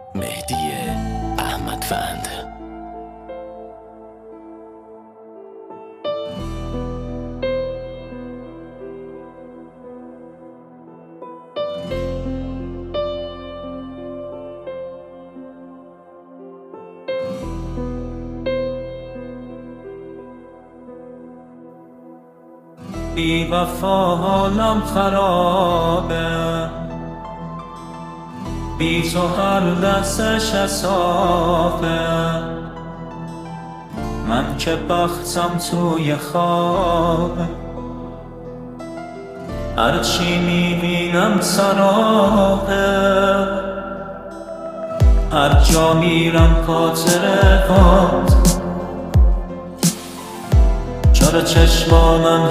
مهدی احمدفند. بی وفا حالم خرابه، بی تو هر لحظه‌ش حسابه. من که بختم توی خوابه، هرچی میبینم سرابه. هر جا میرم خاطره هات، چرا چشمانم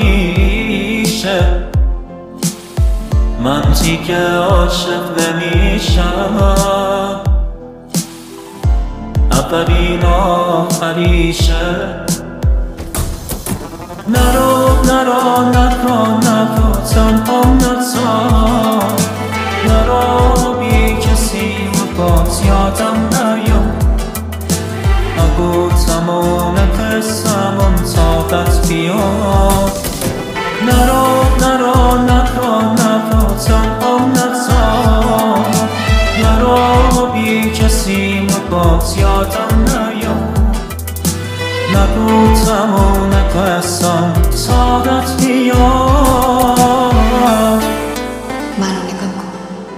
همیشه من دیگه عاشق نمیشم. اولین آخریشه. نرو نرو نرو نرو تنهام نزار، نرو بی کسی و باز یادم نیاد. نگو تمام قصه‌مون طاقت بیاد. نرو نرو نرو نرو تنهام نزار، نرو بی کسی و باز یادم نیاد. نگو تمام قصه‌م طاقت بیاد. منو نگاه کن،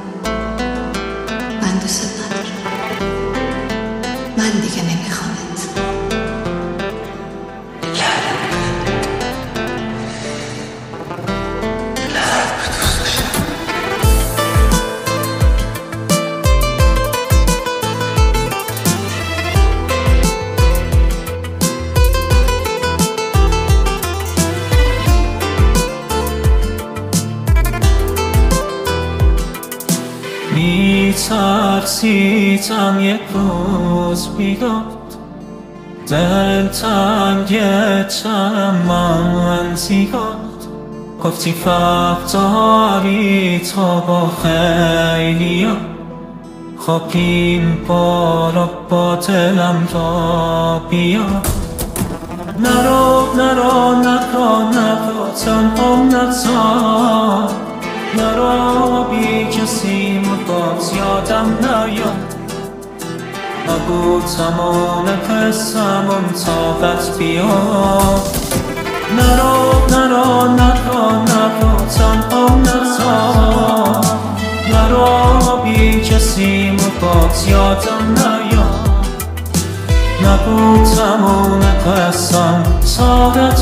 من دوست ندارم، من دیگه نمیخوامت. می‌ترسیدم یک روز بیاد، دلتنگتم من زیاد. گفتی فرق داری تو با خیلیا، خب این بارا با دلم را بیا. نرو نرو نرو نرو تنهام نزار، نرو بی کسی باز یادم نیاد. نگو تمام قصه‌مون طاقت بیاد. نرو نرو نرو نرو تنهام نزار، نرو بی کسی باز یادم نیاد. نگو تمام قصه‌م طاقت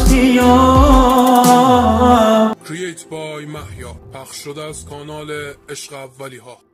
بیاد. Create by محیا، پخش شده از کانال عشق اولی ها.